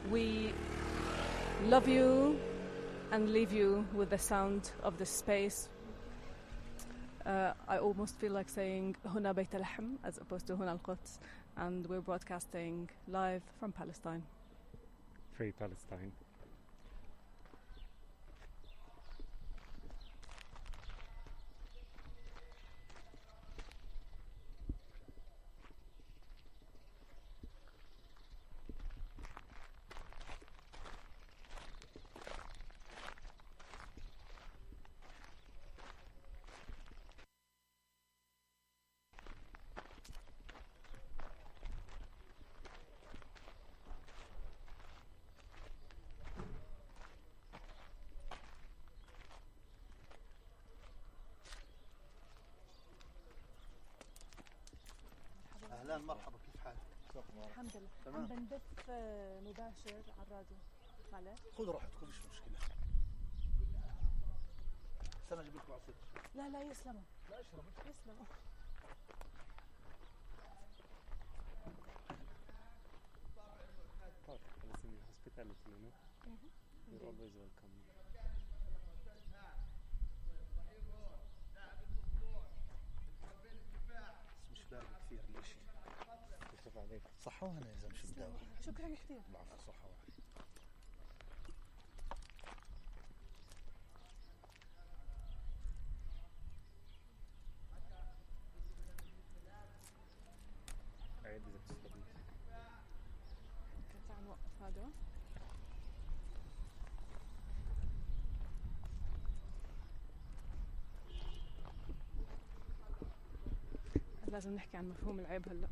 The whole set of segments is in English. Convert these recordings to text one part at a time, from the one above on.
We love you and leave you with the sound of the space. I almost feel like saying هنا بيت لحم as opposed to هنا القدس, and we're broadcasting live from Palestine. Free Palestine. أهلا مرحبا كيف حالك؟ الحمد لله. تمام. عم بنبث مباشر على الراديو. معلش. خذ راحتكم مش مشكلة. استنى اجيب لكم عصير. لا يسلموا. لا اشرب. يسلموا. Palestinian hospitality, you know. You're always welcome. مش بارد كثير الاشي. يخف عليك. صحة وهنا يا زلمة شو بداوي. شكرا كثير. العفو صحة وهنا. عيد إذا بتشربي. تعال نوقف هذا. لازم نحكي عن مفهوم العيب هلا.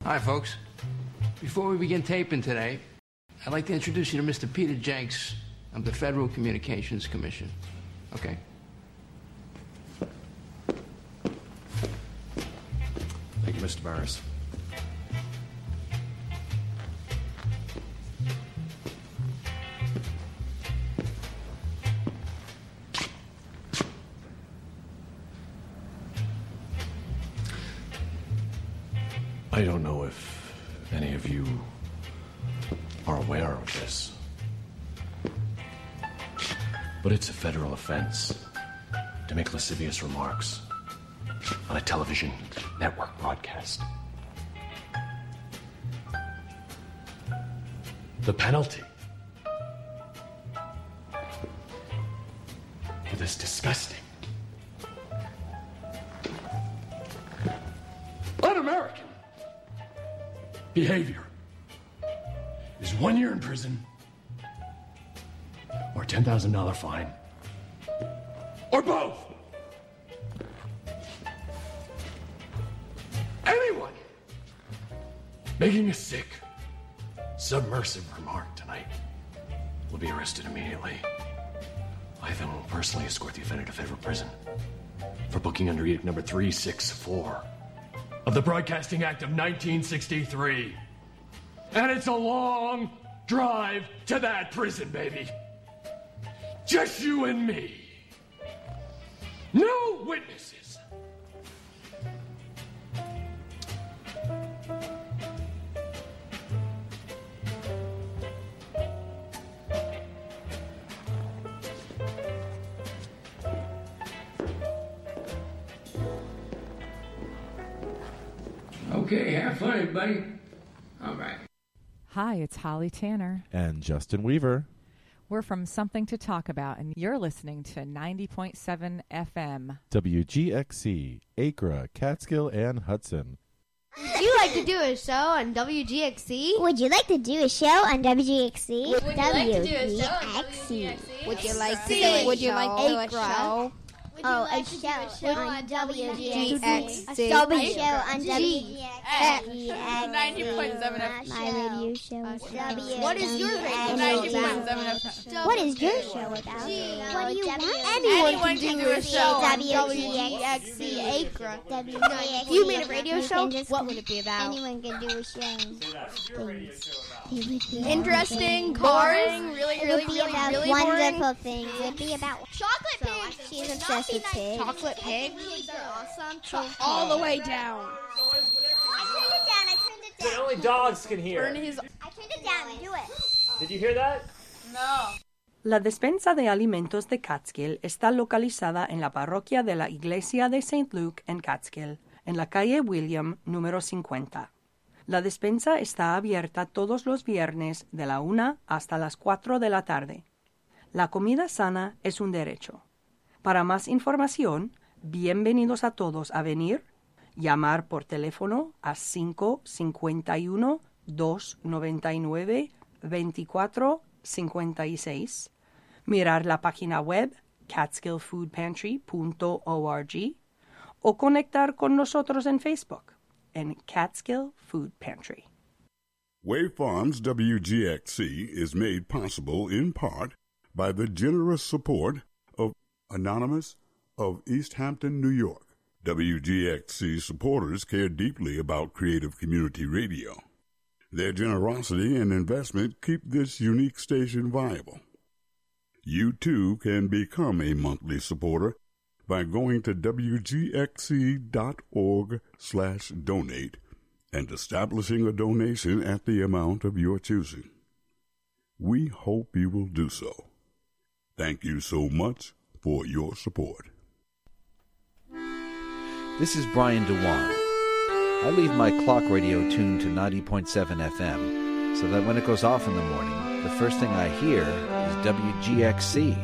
Hi, folks. Before we begin taping today, I'd like to introduce you to Mr. Peter Jenks of the Federal Communications Commission. Okay? Thank you, Mr. Barris. I don't know if any of you are aware of this, but it's a federal offense to make lascivious remarks on a television network broadcast. The penalty for this disgusting, un-American behavior is 1 year in prison or a $10,000 fine or both. Anyone making a sick, submersive remark tonight will be arrested immediately. I then will personally escort the offender to federal prison for booking under edict number 364 of the Broadcasting Act of 1963. And it's a long drive to that prison, baby. Just you and me. No witnesses. Okay, have fun, everybody. All right. Hi, it's Holly Tanner. And Justin Weaver. We're from Something to Talk About, and you're listening to 90.7 FM. WGXC, Acra, Catskill, and Hudson. Would you like to do a show on WGXC? Would you like to do a show on WGXC? Would you like to do a show on WGXC? Would you like to do a show? Would you like to do a show? Oh, a show on WGXC. WGXC. A show on WGXC. 90.7 FM. My radio show. What is your radio show about? What is your show about? What do you want? Anyone can do a show on WGXC Acra. If you made a radio show, what would it be about? Anyone can do a show. Interesting, boring, really wonderful things. It would be about chocolate pigs. She's obsessed with pigs. Chocolate pigs. Pigs are awesome. All the way down. I turned it But only dogs can hear. I turned it down. Do it. Did you hear that? No. La despensa de alimentos de Catskill está localizada en la parroquia de la Iglesia de St. Luke en Catskill, en la calle William, número 50. La despensa está abierta todos los viernes de la 1 hasta las 4 de la tarde. La comida sana es un derecho. Para más información, bienvenidos a todos a venir, llamar por teléfono a 551-299-2456, mirar la página web catskillfoodpantry.org o conectar con nosotros en Facebook en Catskill Food Pantry. Wave Farms WGXC is made possible in part by the generous support of Anonymous of East Hampton, New York. WGXC supporters care deeply about creative community radio. Their generosity and investment keep this unique station viable. You too can become a monthly supporter by going to wgxc.org/donate and establishing a donation at the amount of your choosing. We hope you will do so. Thank you so much for your support. This is Brian DeWan. I leave my clock radio tuned to 90.7 FM so that when it goes off in the morning, the first thing I hear is WGXC.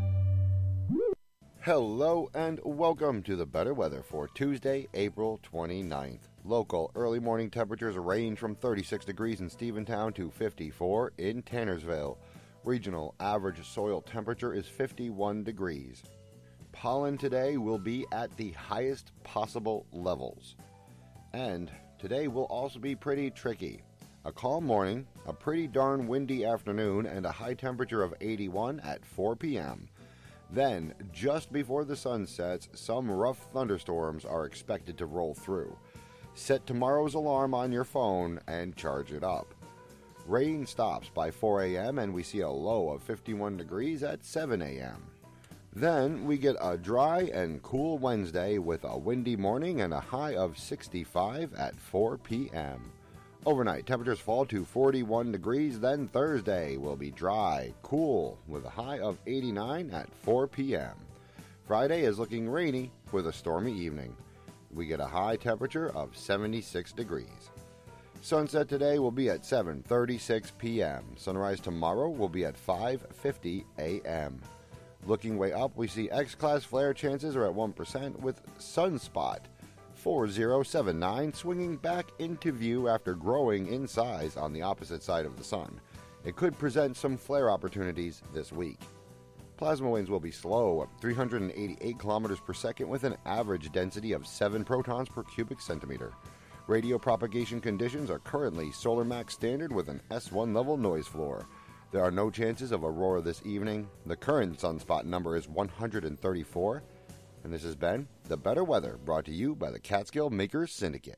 Hello and welcome to the better weather for Tuesday, April 29th. Local early morning temperatures range from 36 degrees in Stephentown to 54 in Tannersville. Regional average soil temperature is 51 degrees. Pollen today will be at the highest possible levels. And Today will also be pretty tricky. A calm morning, a pretty darn windy afternoon, and a high temperature of 81 at 4 p.m. Then, just before the sun sets, some rough thunderstorms are expected to roll through. Set tomorrow's alarm on your phone and charge it up. Rain stops by 4 a.m. and we see a low of 51 degrees at 7 a.m. Then we get a dry and cool Wednesday with a windy morning and a high of 65 at 4 p.m. Overnight, temperatures fall to 41 degrees. Then Thursday will be dry, cool, with a high of 89 at 4 p.m. Friday is looking rainy with a stormy evening. We get a high temperature of 76 degrees. Sunset today will be at 7:36 p.m. Sunrise tomorrow will be at 5:50 a.m. Looking way up, we see X-class flare chances are at 1% with Sunspot 4079 swinging back into view after growing in size on the opposite side of the sun. It could present some flare opportunities this week. Plasma winds will be slow at 388 kilometers per second with an average density of 7 protons per cubic centimeter. Radio propagation conditions are currently Solar Max standard with an S1 level noise floor. There are no chances of aurora this evening. The current sunspot number is 134. And this has been The Better Weather, brought to you by the Catskill Makers Syndicate.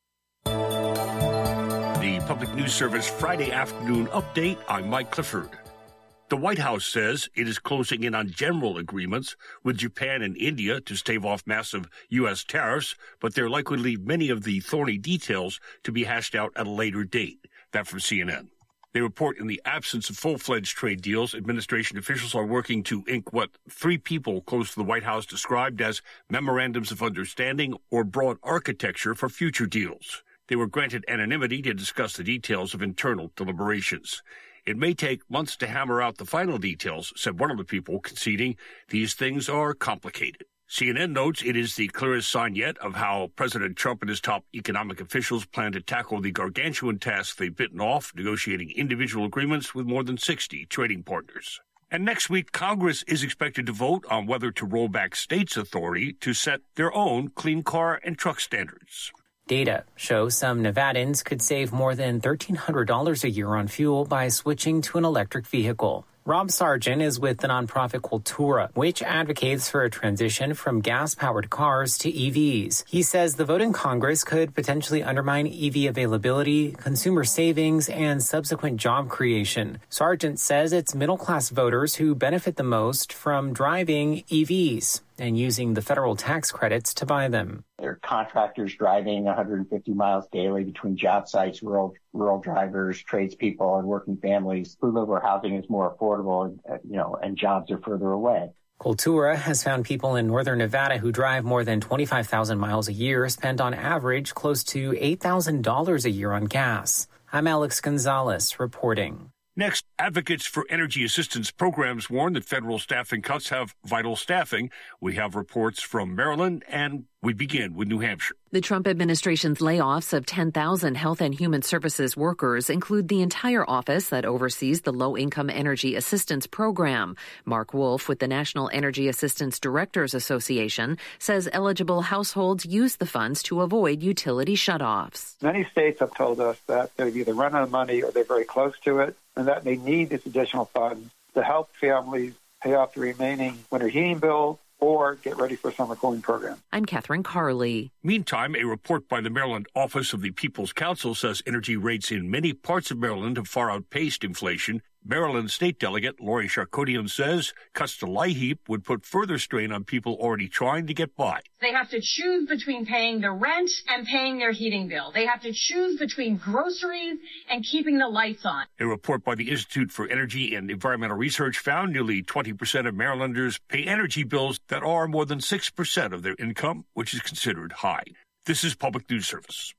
Public News Service Friday afternoon update. I'm Mike Clifford. The White House says it is closing in on general agreements with Japan and India to stave off massive U.S. tariffs, but they're likely to leave many of the thorny details to be hashed out at a later date. That from CNN. They report in the absence of full-fledged trade deals, administration officials are working to ink what 3 people close to the White House described as memorandums of understanding or broad architecture for future deals. They were granted anonymity to discuss the details of internal deliberations. It may take months to hammer out the final details, said one of the people, conceding these things are complicated. CNN notes it is the clearest sign yet of how President Trump and his top economic officials plan to tackle the gargantuan task they've bitten off, negotiating individual agreements with more than 60 trading partners. And next week, Congress is expected to vote on whether to roll back states' authority to set their own clean car and truck standards. Data shows some Nevadans could save more than $1,300 a year on fuel by switching to an electric vehicle. Rob Sargent is with the nonprofit Cultura, which advocates for a transition from gas-powered cars to EVs. He says the vote in Congress could potentially undermine EV availability, consumer savings, and subsequent job creation. Sargent says it's middle-class voters who benefit the most from driving EVs and using the federal tax credits to buy them. There are contractors driving 150 miles daily between job sites, rural drivers, tradespeople, and working families who live where housing is more affordable, and jobs are further away. Cultura has found people in northern Nevada who drive more than 25,000 miles a year spend on average close to $8,000 a year on gas. I'm Alex Gonzalez reporting. Next, advocates for energy assistance programs warn that federal staffing cuts have vital staffing. We have reports from Maryland, and we begin with New Hampshire. The Trump administration's layoffs of 10,000 health and human services workers include the entire office that oversees the Low-Income Energy Assistance Program. Mark Wolf with the National Energy Assistance Directors Association says eligible households use the funds to avoid utility shutoffs. Many states have told us that they've either run out of money or they're very close to it, and that they need this additional funds to help families pay off the remaining winter heating bill or get ready for summer cooling program. I'm Catherine Carley. Meantime, a report by the Maryland Office of the People's Counsel says energy rates in many parts of Maryland have far outpaced inflation. Maryland State Delegate Lori Sharkodian says cuts to LIHEAP would put further strain on people already trying to get by. They have to choose between paying the rent and paying their heating bill. They have to choose between groceries and keeping the lights on. A report by the Institute for Energy and Environmental Research found nearly 20% of Marylanders pay energy bills that are more than 6% of their income, which is considered high. This is Public News Service.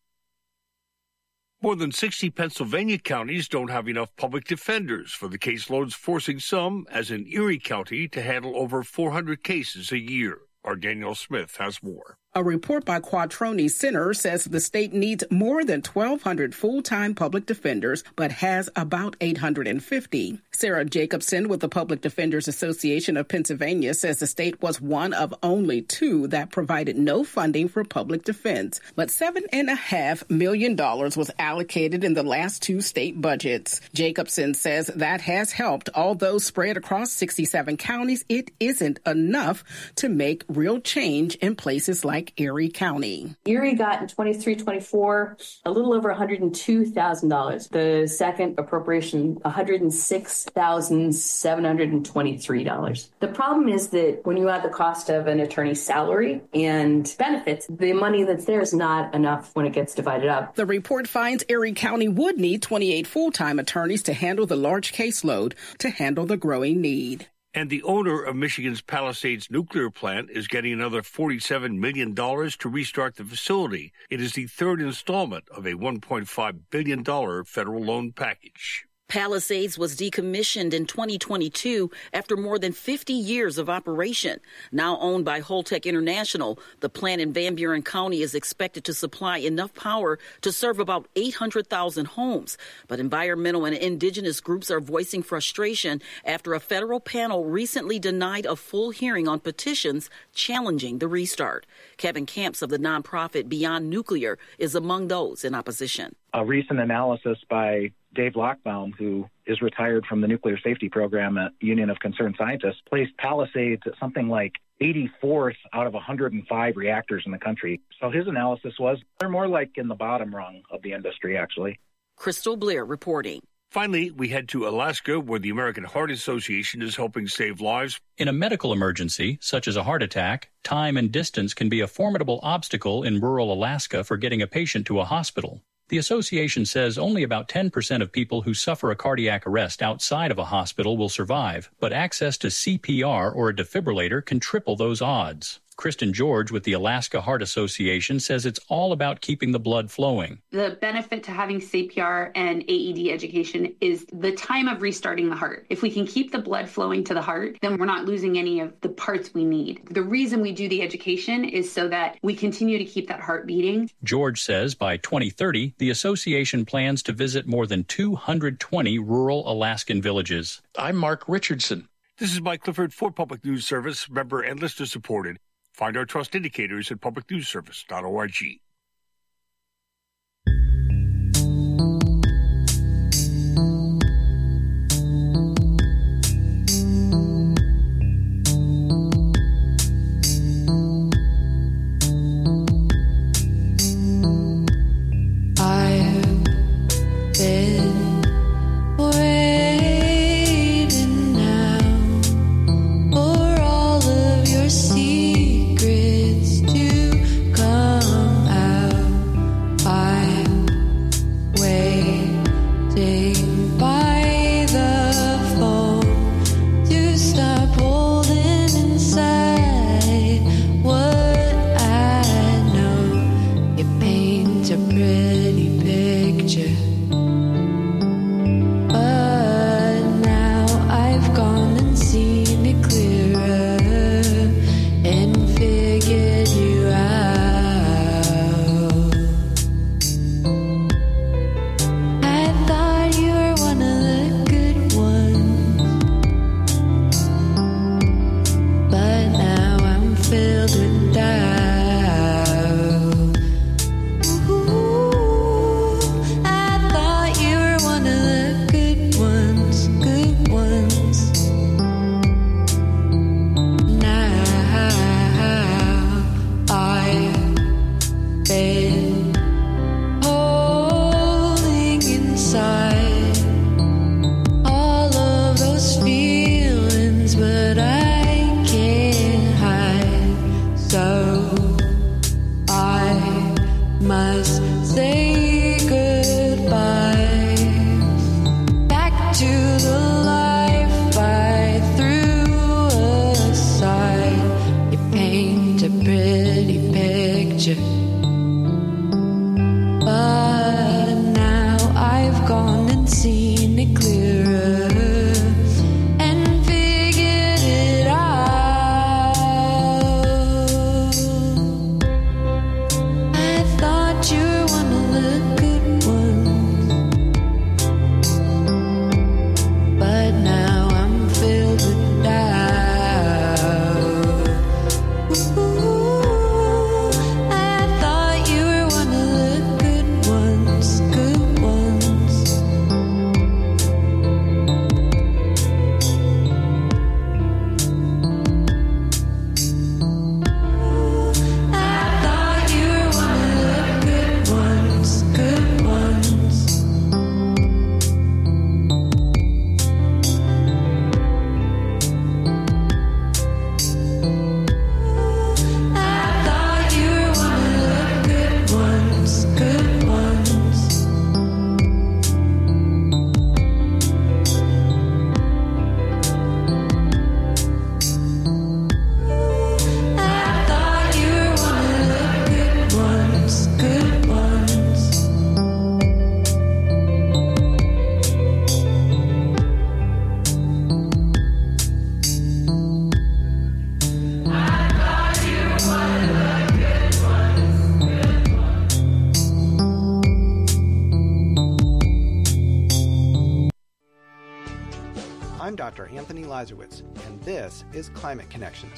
More than 60 Pennsylvania counties don't have enough public defenders for the caseloads, forcing some, as in Erie County, to handle over 400 cases a year. Our Danielle Smith has more. A report by Quattroni Center says the state needs more than 1,200 full-time public defenders, but has about 850. Sarah Jacobson with the Public Defenders Association of Pennsylvania says the state was one of only 2 that provided no funding for public defense, but $7.5 million was allocated in the last 2 state budgets. Jacobson says that has helped. Although spread across 67 counties, it isn't enough to make real change in places like Erie County. Erie got in 23-24 a little over $102,000. The second appropriation, $106,723. The problem is that when you add the cost of an attorney's salary and benefits, the money that's there is not enough when it gets divided up. The report finds Erie County would need 28 full-time attorneys to handle the large caseload to handle the growing need. And the owner of Michigan's Palisades nuclear plant is getting another $47 million to restart the facility. It is the third installment of a $1.5 billion federal loan package. Palisades was decommissioned in 2022 after more than 50 years of operation. Now owned by Holtec International, the plant in Van Buren County is expected to supply enough power to serve about 800,000 homes. But environmental and indigenous groups are voicing frustration after a federal panel recently denied a full hearing on petitions challenging the restart. Kevin Camps of the nonprofit Beyond Nuclear is among those in opposition. A recent analysis by Dave Lochbaum, who is retired from the nuclear safety program at Union of Concerned Scientists, placed Palisades at something like 84th out of 105 reactors in the country. So his analysis was they're more like in the bottom rung of the industry, actually. Crystal Blair reporting. Finally, we head to Alaska, where the American Heart Association is helping save lives. In a medical emergency, such as a heart attack, time and distance can be a formidable obstacle in rural Alaska for getting a patient to a hospital. The association says only about 10% of people who suffer a cardiac arrest outside of a hospital will survive, but access to CPR or a defibrillator can triple those odds. Kristen George with the Alaska Heart Association says it's all about keeping the blood flowing. The benefit to having CPR and AED education is the time of restarting the heart. If we can keep the blood flowing to the heart, then we're not losing any of the parts we need. The reason we do the education is so that we continue to keep that heart beating. George says by 2030, the association plans to visit more than 220 rural Alaskan villages. I'm Mark Richardson. This is Mike Clifford for Public News Service, member and listener supported. Find our trust indicators at publicnewsservice.org. I'm Dr. Anthony Lazarowitz, and this is Climate Connections.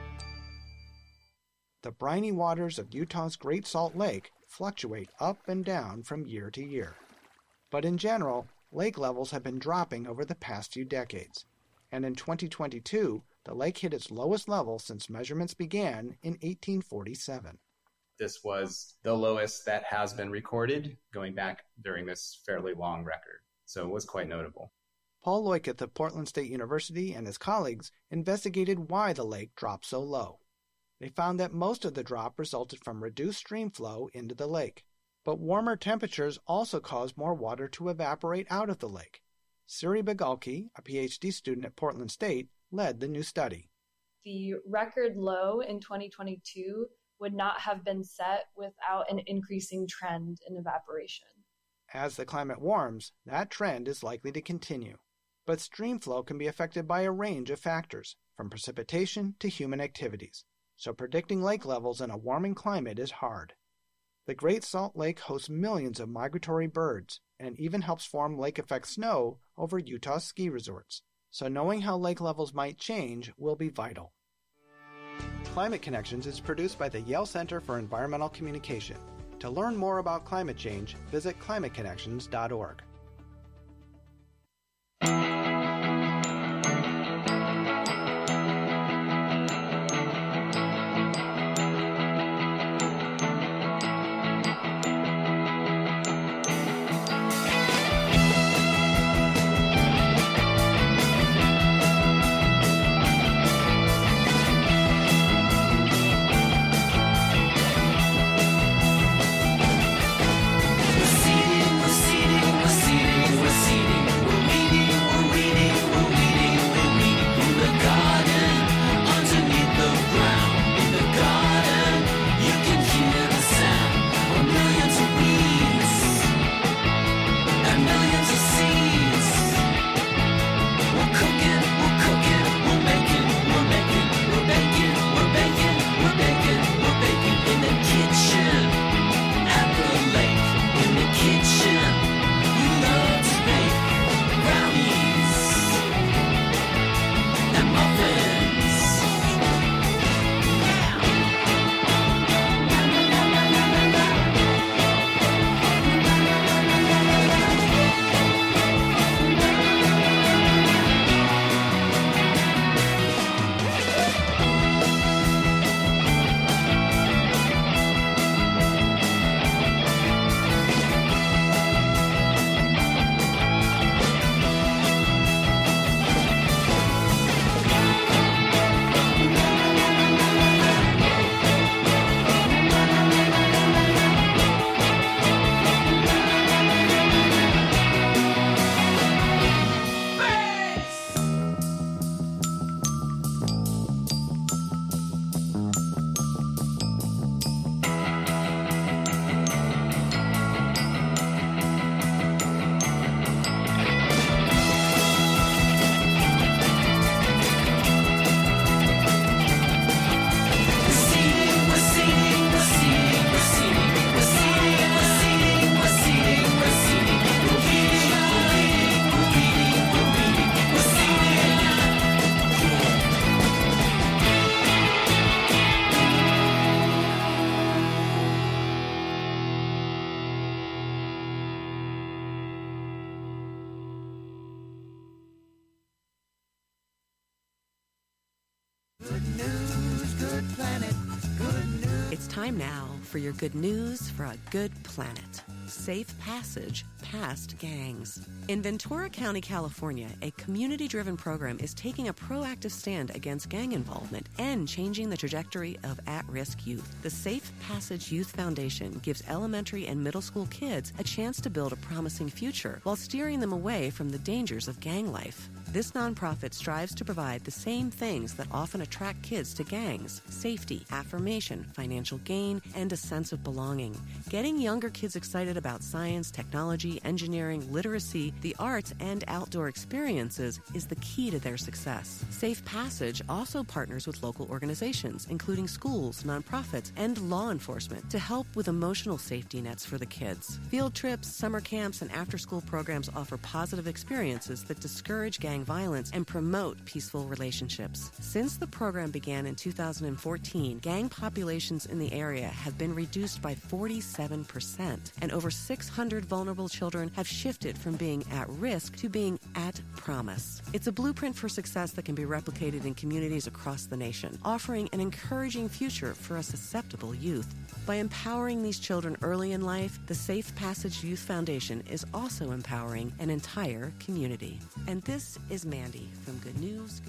The briny waters of Utah's Great Salt Lake fluctuate up and down from year to year. But in general, lake levels have been dropping over the past few decades. And in 2022, the lake hit its lowest level since measurements began in 1847. This was the lowest that has been recorded going back during this fairly long record. So it was quite notable. Paul Loiketh of Portland State University and his colleagues investigated why the lake dropped so low. They found that most of the drop resulted from reduced stream flow into the lake. But warmer temperatures also caused more water to evaporate out of the lake. Siri Bagalki, a PhD student at Portland State, led the new study. The record low in 2022 would not have been set without an increasing trend in evaporation. As the climate warms, that trend is likely to continue. But stream flow can be affected by a range of factors, from precipitation to human activities. So predicting lake levels in a warming climate is hard. The Great Salt Lake hosts millions of migratory birds and even helps form lake-effect snow over Utah's ski resorts. So knowing how lake levels might change will be vital. Climate Connections is produced by the Yale Center for Environmental Communication. To learn more about climate change, visit climateconnections.org. It's time now for your good news for a good planet. Safe passage past gangs. In Ventura County, California, a community-driven program is taking a proactive stand against gang involvement and changing the trajectory of at-risk youth. The Safe Passage Youth Foundation gives elementary and middle school kids a chance to build a promising future while steering them away from the dangers of gang life. This nonprofit strives to provide the same things that often attract kids to gangs: safety, affirmation, financial gain, and a sense of belonging. Getting younger kids excited about science, technology, engineering, literacy, the arts, and outdoor experiences is the key to their success. Safe Passage also partners with local organizations, including schools, nonprofits, and law enforcement, to help with emotional safety nets for the kids. Field trips, summer camps, and after-school programs offer positive experiences that discourage gang violence and promote peaceful relationships. Since the program began in 2014, gang populations in the area have been reduced by 47%, and over 600 vulnerable children have shifted from being at risk to being at promise. It's a blueprint for success that can be replicated in communities across the nation, offering an encouraging future for a susceptible youth. By empowering these children early in life, the Safe Passage Youth Foundation is also empowering an entire community. And this is Mandy from Good News.